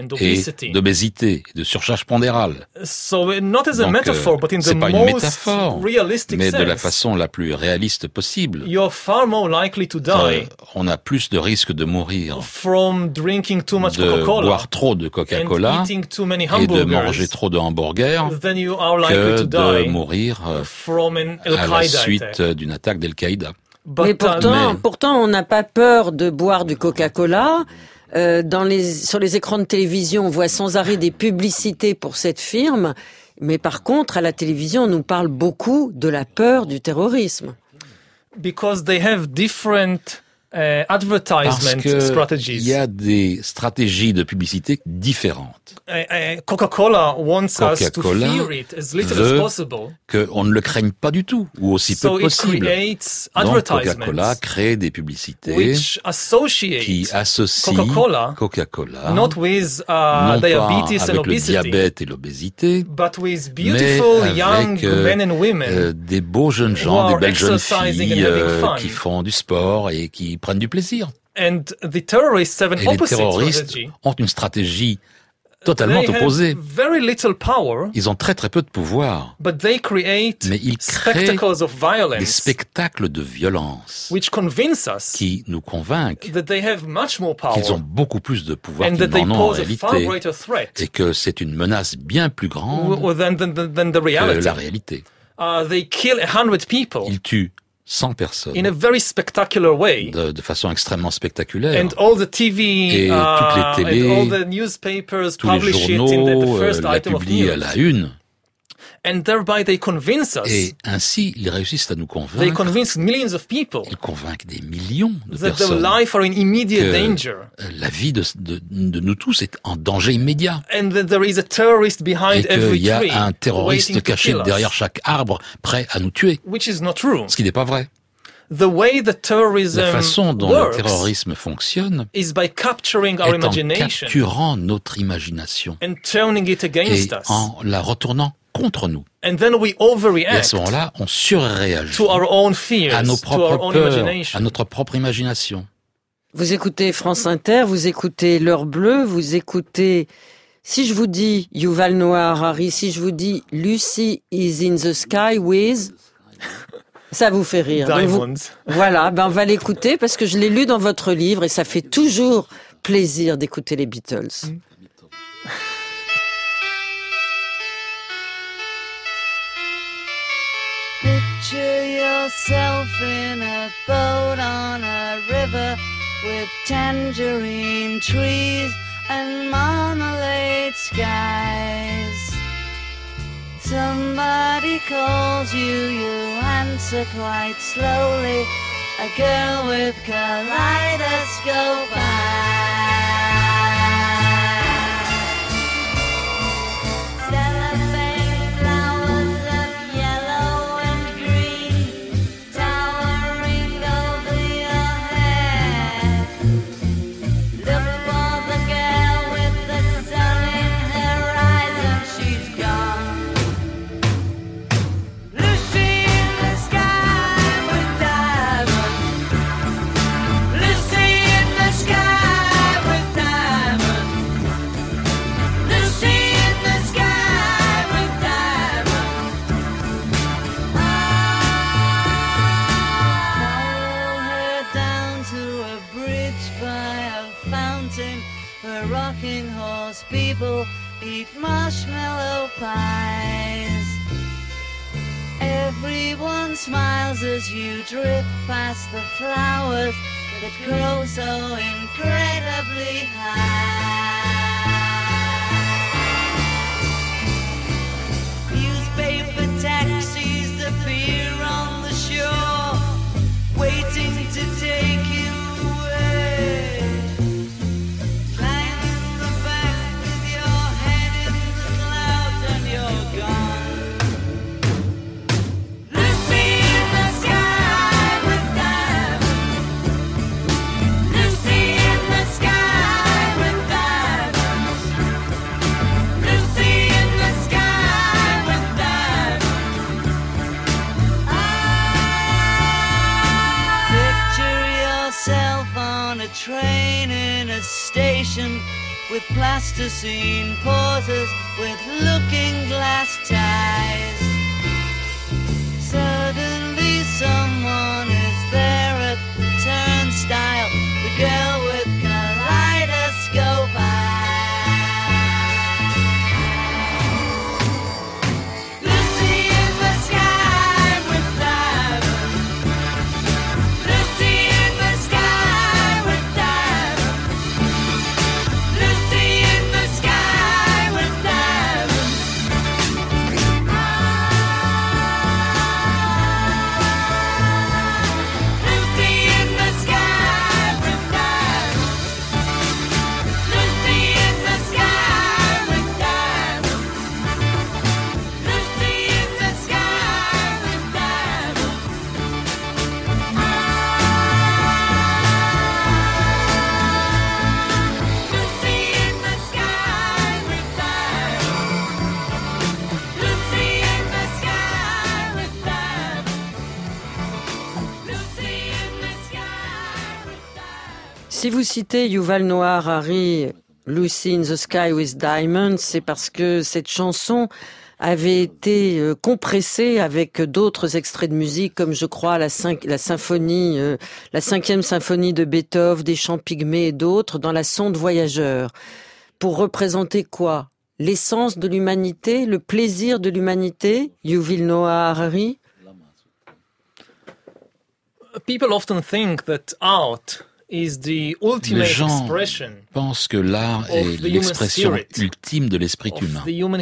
et d'obésité, et de surcharge pondérale. So, not as a Donc, metaphor, but in c'est the pas une most métaphore, realistic mais sense, de la façon la plus réaliste possible. You're far more likely to die Euh, on a plus de risques de mourir, from drinking too much de Coca-Cola boire trop de Coca-Cola and eating too many et de hamburgers manger trop de hamburgers than you are likely que to de die mourir euh, from an à la Al-Qaeda suite attack. d'une attaque d'Al-Qaïda. But, Mais uh, pourtant, mais- pourtant, on n'a pas peur de boire du Coca-Cola. Euh, dans les, sur les écrans de télévision, on voit sans arrêt des publicités pour cette firme. Mais par contre, à la télévision, on nous parle beaucoup de la peur du terrorisme. because they have different uh, Parce advertisement que strategies. il y a des stratégies de publicité différentes. Uh, uh, Coca-Cola wants us to Coca-Cola fear it as little veut as possible. Qu'on ne le craigne pas du tout, ou aussi So peu it possible. creates Donc Coca-Cola advertisements crée des publicités which associate qui associent Coca-Cola Coca-Cola not with uh, non pas diabetes and avec le obesity, diabète et l'obésité, but with mais beautiful young avec euh, men and women euh, des beaux jeunes who gens, are des belles jeunes exercising filles and having euh, fun. qui font du sport et qui prennent du plaisir. And the terrorists have an Et les opposite terroristes strategy. ont une stratégie totalement They have opposée. very little power, Ils ont très très peu de pouvoir, but they create mais ils créent spectacles of des violence spectacles de violence which convince us qui nous convainquent that they have much more power qu'ils ont beaucoup plus de pouvoir and qu'ils that they n'en ont en pose a far réalité, greater threat et que c'est une menace bien plus grande w- than, than, than, than the que reality. la réalité. Uh, they kill a hundred people Ils tuent cent personnes in a very spectacular way. de, de façon extrêmement spectaculaire. And all the T V Et uh, toutes les télés, and all the newspapers Tous les publish it in the, the journaux euh, first la item of publient à news. la une. And thereby they convince us, Et ainsi, ils réussissent à nous they convaincre. convince millions of people Ils convainquent des millions de that their personnes life are in immediate que danger. euh, la vie de, de, de nous tous est en danger immédiat. And that there is a terrorist Et behind every qu'il y a tree un terroriste waiting to caché kill us, derrière chaque arbre, prêt à nous tuer. which is not true. Ce qui n'est pas vrai. The way the terrorism La façon dont works le terrorisme fonctionne is by capturing our est en imagination capturant notre imagination and turning it et against us. en la retournant contre nous. And then we Et à overreact ce moment-là, on surréagit to our own fears, à nos to our propres own peurs, imagination. à notre propre imagination. Vous écoutez France Inter, vous écoutez L'Heure Bleue, vous écoutez... Si je vous dis Yuval Noah Harari, si je vous dis Lucy is in the sky with... Ça vous fait rire. Donc vous- Diamonds. Voilà, ben on va l'écouter parce que je l'ai lu dans votre livre et ça fait toujours plaisir d'écouter les Beatles. Picture yourself in a boat on a river with tangerine trees and marmalade skies. Somebody calls you, you answer quite slowly. A girl with kaleidoscope eyes. Cellophane flowers of yellow and green towering over your head. Look for the girl with the sun in her eyes and she's gone. Lucy in the sky with diamonds. Lucy in the sky with diamonds. Lucy in the sky with diamonds. Follow her down to a bridge by a fountain where rocking horse people eat marshmallow pies. Everyone smiles as you drift past the flowers that grow so incredibly high. Newspaper taxis appear on the shore, waiting to take you away. Climb in the back with your head in the clouds and you're gone. Lucy in the sky with diamonds. Lucy in the sky with diamonds. train in a station with plasticine pauses with looking glass ties. Suddenly someone is there at the turnstile, the girl with kaleidoscope eyes. Si vous citez Yuval Noah Harari, Lucy in the Sky with Diamonds, c'est parce que cette chanson avait été compressée avec d'autres extraits de musique, comme je crois la, cinq, la symphonie, euh, la cinquième symphonie de Beethoven, des Chants pygmées et d'autres, dans la sonde voyageur. Pour représenter quoi? L'essence de l'humanité, le plaisir de l'humanité, Yuval Noah Harari? People often think that art is the ultimate Les gens expression pensent que l'art est l'expression ultime de l'esprit humain,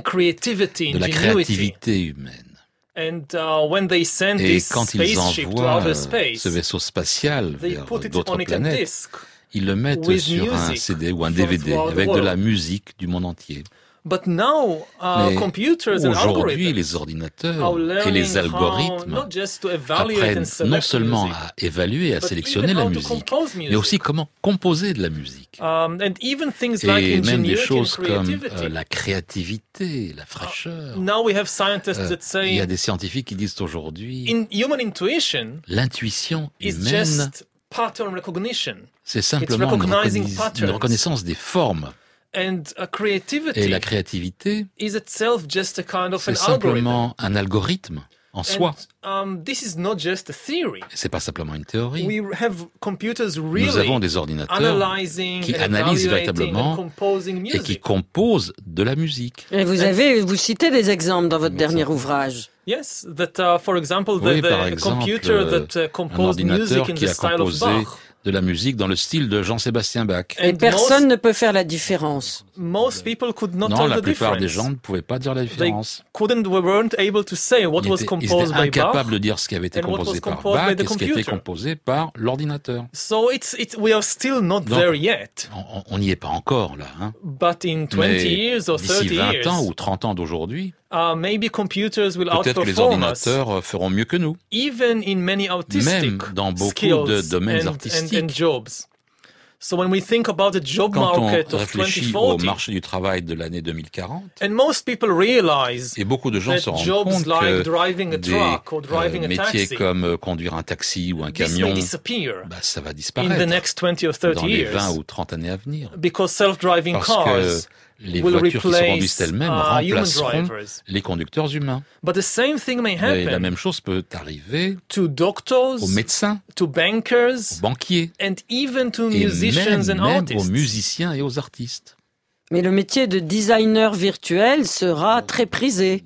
de la créativité humaine. And, uh, when they send Et this quand ils envoient space, ce vaisseau spatial vers d'autres on planètes, ils le mettent sur un C D ou un D V D avec de la musique du monde entier. But now, uh, Mais computers and aujourd'hui, les ordinateurs et les algorithmes apprennent non seulement à évaluer et à sélectionner la musique, mais aussi comment composer de la musique. Um, and even things et like même des choses comme euh, la créativité, la fraîcheur. Uh, now we have scientists euh, that say, il y a des scientifiques qui disent aujourd'hui in human intuition, l'intuition is humaine, just pattern recognition. c'est simplement une, reconnais- une reconnaissance des formes. And a creativity Et la créativité, is itself just a kind of c'est an simplement un algorithme en soi. And, um, this is not just a theory. C'est pas simplement une théorie. We have computers really Nous avons des ordinateurs qui analysent véritablement et qui composent de la musique. Et vous avez, vous citez des exemples dans votre dernier ouvrage. Yes, that uh, for example, the, oui, the par exemple, computer that uh, composed un music ordinateur in qui the a style of composé Bach. de la musique dans le style de Jean-Sébastien Bach. Et personne ne peut faire la différence. Most people could not Non, tell la the plupart des difference. gens ne pouvaient pas dire la différence. They couldn't, weren't able to say what Ils was étaient, ils composed étaient by Bach. incapables de dire ce qui avait été and what composé was par composed Bach by et the ce qui était computer. composé par l'ordinateur. So it's, it's, we are still not Donc, there yet. On n'y est pas encore là. Hein. But in twenty Mais years or d'ici thirty vingt years, ans ou trente ans d'aujourd'hui, uh, maybe computers will peut-être que les outperform us, ordinateurs feront mieux que nous. even in many artistic Même dans beaucoup skills de domaines and, artistiques. and, and jobs. So when we think about the job Quand on market of réfléchit twenty au forty, marché du travail de l'année deux mille quarante, and most people realize et beaucoup de gens se that rendent jobs compte like que driving a des truck or driving euh, a métiers taxi, comme euh, conduire un taxi ou un this camion, may disappear bah, ça va in the disparaître next twenty or thirty dans les years, vingt ou trente années à venir. because self-driving Parce cars que les will voitures qui se replace conduisent elles-mêmes uh, human remplaceront drivers. les conducteurs humains. But the same thing may Et la happen même chose peut arriver to doctors, aux médecins, to aux bankers, banquiers, and even to et musicians même, and même artists. aux musiciens et aux artistes. Mais le métier de designer virtuel sera très prisé.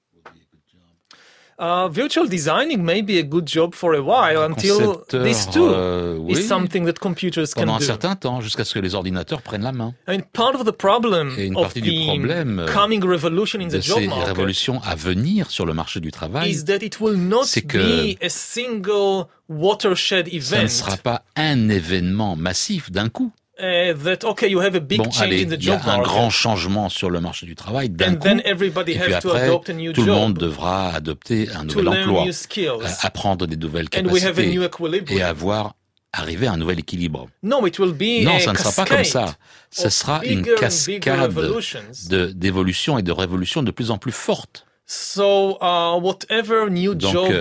Uh, virtual designing may be a good job for a while until this too euh, oui, is something that computers can pendant un do. certain temps, jusqu'à ce que les ordinateurs prennent la main. I mean, part of the problem Et une of partie du problème the coming revolution in de the job ces market révolutions à venir sur le marché du travail, is that it will not c'est que be a single watershed ça ne event. sera pas un événement massif d'un coup. Uh, that okay, you have a big Bon, change allez, in the il y a job un market, grand changement sur le marché du travail d'un and coup, then everybody et puis have to après, adopt a new tout le job, monde devra adopter un to nouvel learn emploi, new skills, euh, apprendre des nouvelles and we have a capacités new equilibrium. et avoir arriver à un nouvel équilibre. No, it will be Non, a ça ne sera pas comme ça. cascade Ce of sera bigger une and bigger cascade revolutions. de, d'évolution et de révolution de plus en plus forte. So, uh, whatever new Donc, job euh,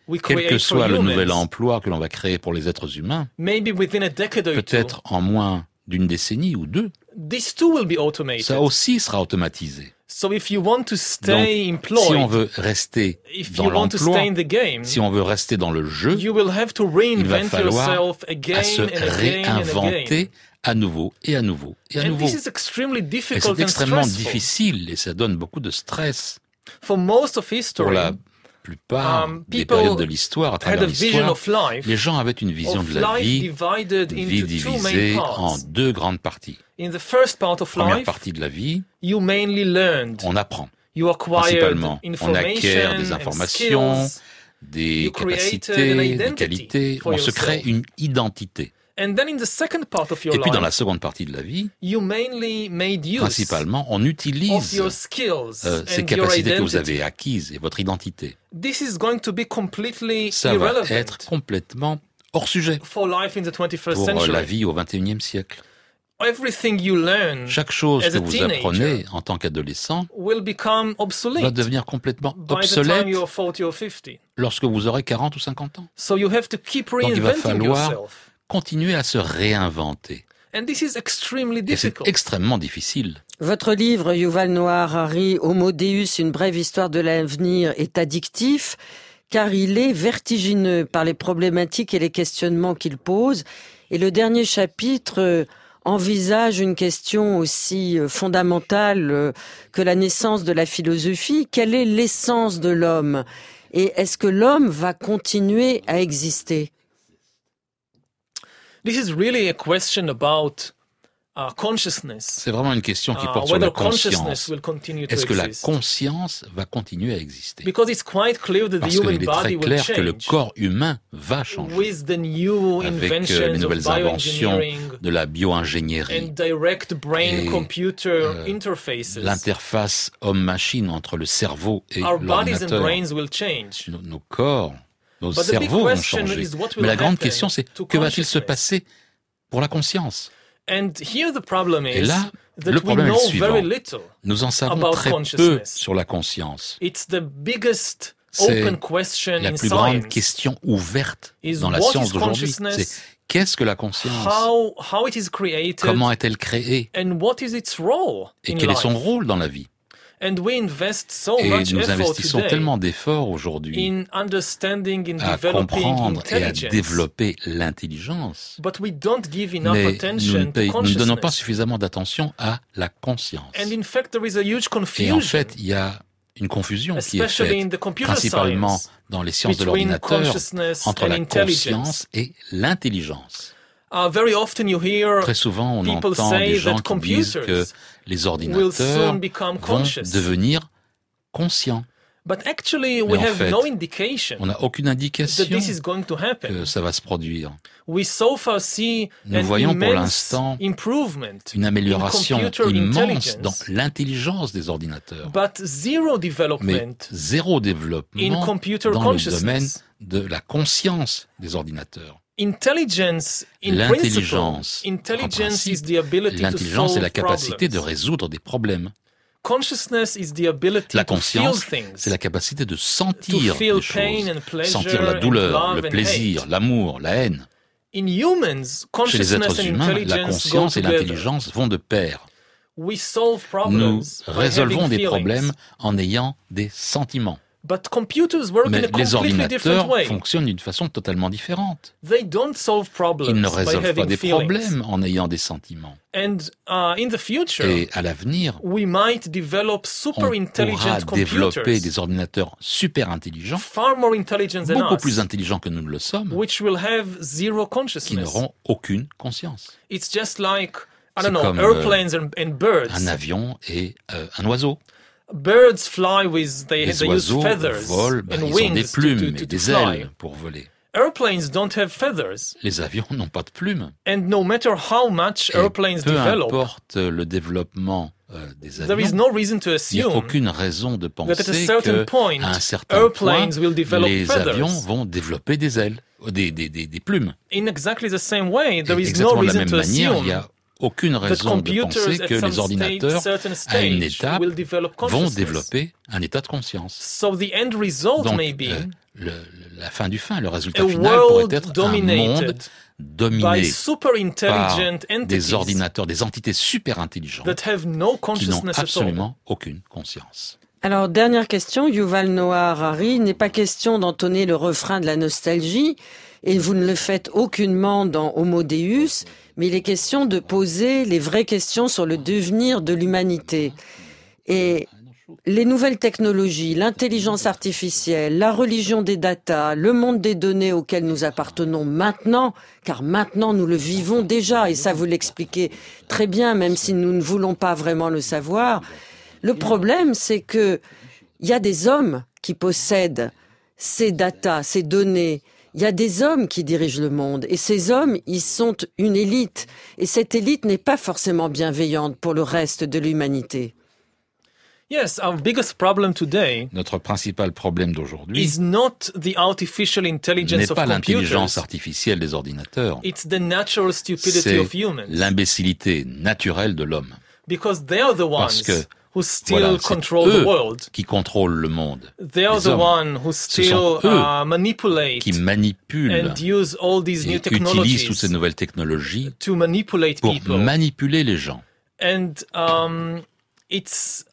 quel que soit le nouvel emploi que l'on va créer pour les êtres humains, peut-être en moins d'une décennie ou deux, ça aussi sera automatisé. So if you want to stay Donc, employed, si on veut rester dans l'emploi, si on veut rester dans le jeu, you will have to il va falloir again à se réinventer à nouveau et à nouveau et à and nouveau. This is extremely Et c'est extrêmement difficile et ça donne beaucoup de stress. For most of history, Pour la plupart um, des périodes de l'histoire, à travers l'histoire, les gens avaient une vision de la vie, une vie divisée en deux grandes parties. In the first part of Première life, partie de la vie, you mainly learned. On apprend. You Principalement, on acquiert des informations, des capacités, des qualités, on se crée une identité. And then in the second part of your Et puis dans life, la seconde partie de la vie, you mainly made use principalement, on utilise of your skills euh, ces and capacités your que vous identity. avez acquises et votre identité. This is going to be completely Ça va irrelevant être complètement hors sujet for life in the twenty-first pour century. la vie au vingt et unième siècle. Everything you learn Chaque chose as que a vous teenager apprenez en tant qu'adolescent will become obsolete va devenir complètement by the obsolète time you're forty or fifty. lorsque vous aurez quarante ou cinquante ans. So you have to keep Donc il va reinventing falloir yourself. continuer à se réinventer. And this is extremely Et c'est difficult. extrêmement difficile. Votre livre, Yuval Noah Harari, Homo Deus, une brève histoire de l'avenir, est addictif, car il est vertigineux par les problématiques et les questionnements qu'il pose. Et le dernier chapitre euh, envisage une question aussi euh, fondamentale euh, que la naissance de la philosophie. Quelle est l'essence de l'homme? Et est-ce que l'homme va continuer à exister? This is really a question about uh, consciousness. C'est vraiment une question qui Uh, porte sur whether la consciousness conscience. will continue to Est-ce que la exist. conscience va continuer à exister? Because it's quite clear that the Parce human qu'il est body très will clair que le change corps humain va changer with the new avec euh, les inventions of nouvelles inventions bioengineering de la bio-ingénierie, and direct Et, brain-computer euh, interfaces. l'interface homme-machine entre le cerveau et Our bodies and l'ordinateur. brains will change. Nos, nos corps, nos But the big cerveaux vont question changer. is what will Mais la grande happen question, c'est to que va-t-il se consciousness? passer pour la conscience? And here the problem Et is là, that le we problème est le know suivant. very little. Nous en savons About très peu consciousness. sur la conscience. It's the biggest C'est open question la in plus grande science. question ouverte Is dans la what science is d'aujourd'hui. consciousness? C'est qu'est-ce que la conscience? How, how it is created Comment est-elle créée? and what is its role Et in quel est life. son rôle dans la vie? And we invest so Et much nous effort investissons today tellement d'efforts aujourd'hui in understanding, in à developing comprendre et à intelligence. développer l'intelligence. But we don't give enough Mais nous attention ne, to paye- nous ne donnons pas consciousness. suffisamment d'attention à la conscience. And in fact, there is a huge Et confusion, en fait, il y a une confusion qui est especially in faite the computer principalement science, dans les sciences de between l'ordinateur consciousness entre and la intelligence. conscience et l'intelligence. Uh, very often you hear Très souvent, on people entend say des gens that qui disent que computers les will ordinateurs soon become vont conscious. devenir conscients. But actually, Mais we en have fait, no indication On n'a aucune that indication this is going to happen. que ça va se produire. We so far see Nous an voyons pour immense l'instant improvement Une amélioration in computer immense intelligence, dans l'intelligence des ordinateurs, but zero mais development zéro in développement computer dans le domaine consciousness. de la conscience des ordinateurs. Intelligence, in L'intelligence, principle, intelligence en principe, is the ability to L'intelligence solve est la capacité de problems. résoudre des problèmes. Consciousness is the ability La to feel conscience, things, c'est la capacité de to sentir feel des pain choses, and pleasure sentir la and douleur, love le and plaisir, hate. l'amour, la haine. In humans, Chez les consciousness êtres and humains, la intelligence go conscience et together. l'intelligence vont de pair. We solve Nous problems by résolvons having des feelings. problèmes en ayant des sentiments. But computers work Mais in a les completely different ordinateurs way. fonctionnent d'une façon totalement différente. They don't solve problems Ils ne by résolvent pas having des feelings. problèmes en ayant des sentiments. And uh, in the future, Et à l'avenir, we might develop super on pourra intelligent développer computers, des ordinateurs super intelligents, far more intelligent than beaucoup us, plus intelligents que nous ne le sommes, which will have zero qui consciousness. n'auront aucune conscience. It's just like, I C'est don't know, comme, airplanes and, and birds. Un avion et euh, un oiseau. Birds fly with, they, Les they use oiseaux feathers volent, ben, and ils ont wings des to- plumes to, et to, to des fly. ailes pour voler. Airplanes don't have feathers. Les avions n'ont pas de plumes. And no matter how much Et airplanes peu develop, importe le développement euh, des there is avions, no reason to il n'y a assume aucune raison de that at a penser certain point, qu'à un certain point, airplanes will develop les feathers. avions vont développer des ailes, des, des, des, des plumes. In exactly the same way, there Et is no exactement de la reason même to manière, il assume n'y a aucune that raison de computers penser at que some les ordinateurs, state, certain à une stage, étape, will develop vont consciousness. développer un état de conscience. So the end result Donc, may be euh, le, la fin du fin, le résultat final pourrait être un monde dominé par des ordinateurs, des entités super intelligentes qui n'ont absolument aucune conscience. Alors, dernière question, Yuval Noah Harari, il n'est pas question d'entonner le refrain de la nostalgie, et vous ne le faites aucunement dans Homo Deus, mais il est question de poser les vraies questions sur le devenir de l'humanité. Et les nouvelles technologies, l'intelligence artificielle, la religion des data, le monde des données auquel nous appartenons maintenant, car maintenant nous le vivons déjà, et ça vous l'expliquez très bien, même si nous ne voulons pas vraiment le savoir. Le problème, c'est que il y a des hommes qui possèdent ces data, ces données. Il y a des hommes qui dirigent le monde, et ces hommes, ils sont une élite, et cette élite n'est pas forcément bienveillante pour le reste de l'humanité. Yes, our biggest problem today Notre principal problème d'aujourd'hui is not the artificial intelligence n'est pas of l'intelligence artificielle des ordinateurs. It's the natural stupidity C'est of humans. l'imbécilité naturelle de l'homme. Because they are the Parce ones que who still voilà, control eux the world. qui contrôlent le monde. They are Les the hommes. ones who Ce still sont eux uh, manipulate qui manipulent and use all these et new utilisent technologies toutes ces nouvelles technologies to manipulate pour people. manipuler les gens. And um, it's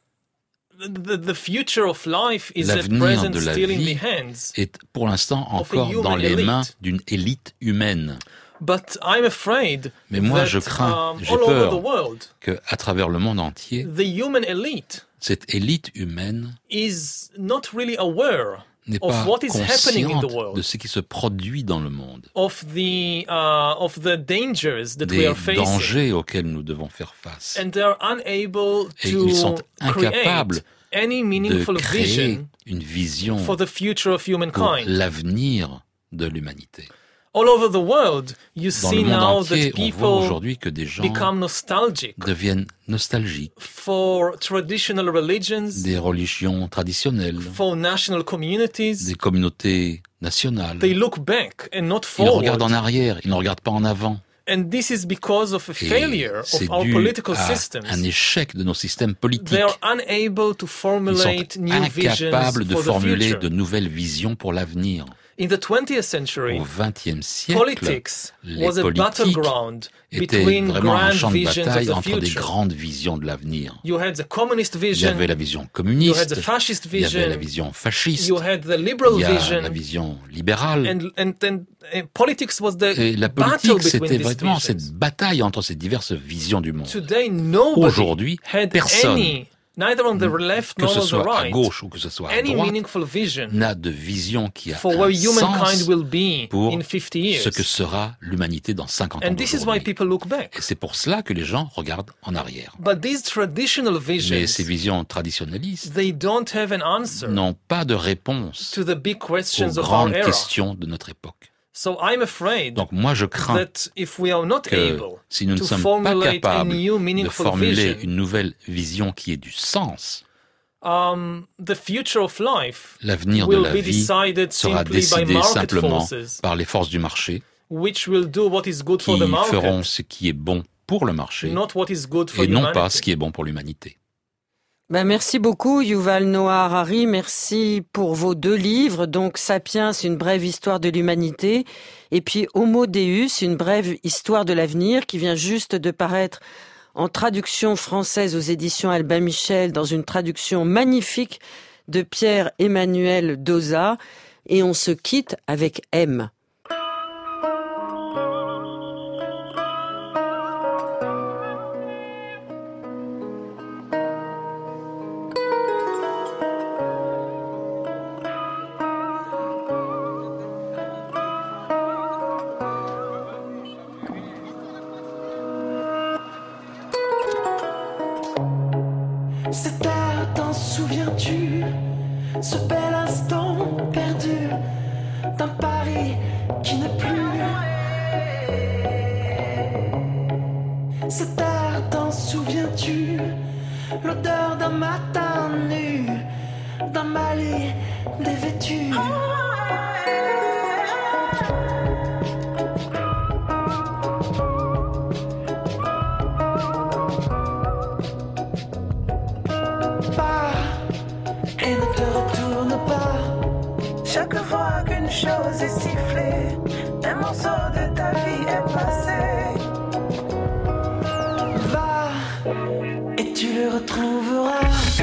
the, the future of life is at L'avenir present de la still in vie the hands. est pour l'instant of a encore human dans les elite. mains d'une élite humaine. But I'm afraid Mais moi, that, je crains, um, j'ai all over peur the world, que, à travers le monde entier, the human elite cette élite humaine is not really aware n'est of pas what is happening in the consciente world, de ce qui se produit dans le monde, of the uh, of the dangers that we des are facing, dangers auxquels nous devons faire face. and they are unable Et to ils sont incapables create any de meaningful créer vision une vision for the future of pour humankind. l'avenir de l'humanité. All over the world, you Dans see le monde now entier, that on voit people aujourd'hui que des gens become nostalgic deviennent nostalgiques for traditional religions, des religions traditionnelles, for national communities. des communautés nationales. They look back and not Ils regardent en forward. arrière, ils ne regardent pas en avant. And this is because of a Et failure c'est of our dû political à systems. un échec de nos systèmes politiques. They are unable to Ils formulate sont new visions incapables de for the formuler future. de nouvelles visions pour l'avenir. In the twentieth century, Au vingtième siècle, politics les was a politiques battleground étaient between vraiment un grand champ de visions of bataille the entre des future. grandes visions de l'avenir. You had the communist Il y vision, avait la vision you had communiste, the fascist il y avait la vision, vision fasciste, you had the liberal il y a vision, la vision libérale. and and and uh, politics was the Et la battle politique, between c'était these vraiment visions. cette bataille entre ces diverses visions du monde. Today, nobody Aujourd'hui, had personne, any, neither on the left que nor ce on the soit à right, gauche ou que ce soit à any droite, meaningful vision n'a de vision qui a for where un humankind sens will be pour in fifty years. ce que sera l'humanité dans cinquante ans And this is why d'aujourd'hui. people look back. Et c'est pour cela que les gens regardent en arrière. But these traditional Mais visions, ces visions traditionnalistes they don't have an answer n'ont pas de réponse to the big aux questions of our grandes era. questions de notre époque. So I'm afraid Donc moi je crains that if we are not que able si nous ne to sommes pas formulate a capables new de meaningful formuler vision, une nouvelle vision qui ait du sens, um, the future of life l'avenir de will la be vie decided sera simply by décidé market simplement forces, par les forces du marché which will do what is good qui for the feront market, ce qui est bon pour le marché not what is good for et non humanity. pas ce qui est bon pour l'humanité. Ben, merci beaucoup, Yuval Noah Harari. Merci pour vos deux livres. Donc, Sapiens, une brève histoire de l'humanité. Et puis, Homo Deus, une brève histoire de l'avenir, qui vient juste de paraître en traduction française aux éditions Albin Michel, dans une traduction magnifique de Pierre-Emmanuel Dauzat. Et on se quitte avec M. Cette terre, t'en souviens-tu? Ce bel instant perdu d'un Paris qui n'est plus. Cette terre, t'en souviens-tu? L'odeur d'un matin nu, d'un Mali dévêtu. Pars et ne te retourne pas. Chaque fois chose est sifflée, un morceau de ta vie est passé. Va, et tu le retrouveras.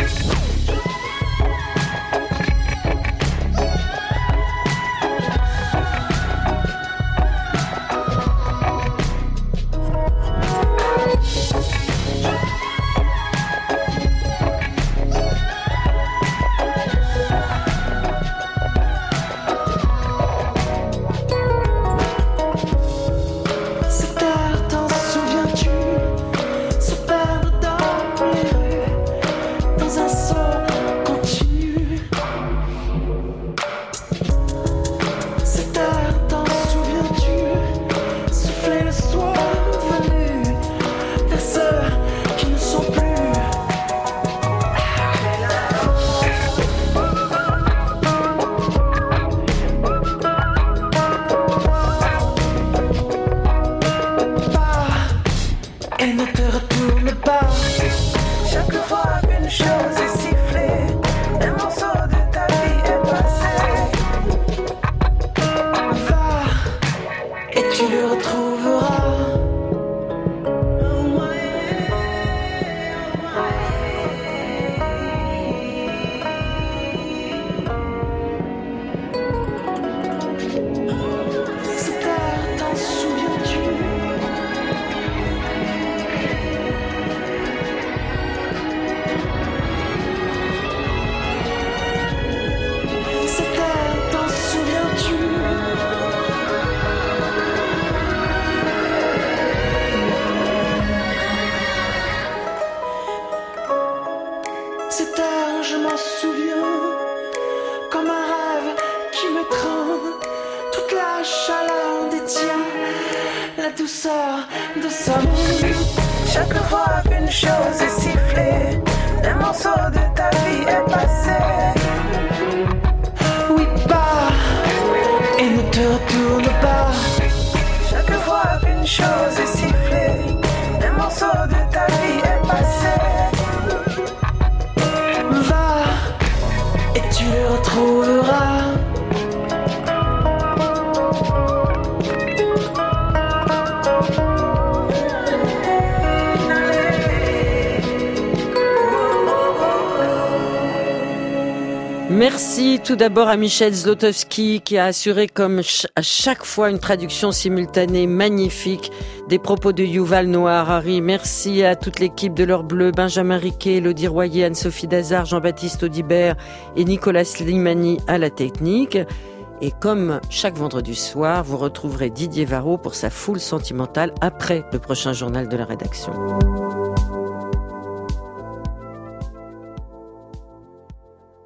Merci tout d'abord à Michel Zlotowski qui a assuré comme ch- à chaque fois une traduction simultanée magnifique des propos de Yuval Noah Harari. Merci à toute l'équipe de l'Heure Bleue, Benjamin Riquet, Elodie Royer, Anne-Sophie Dazard, Jean-Baptiste Audibert et Nicolas Slimani à la technique. Et comme chaque vendredi soir, vous retrouverez Didier Varro pour sa foule sentimentale après le prochain journal de la rédaction.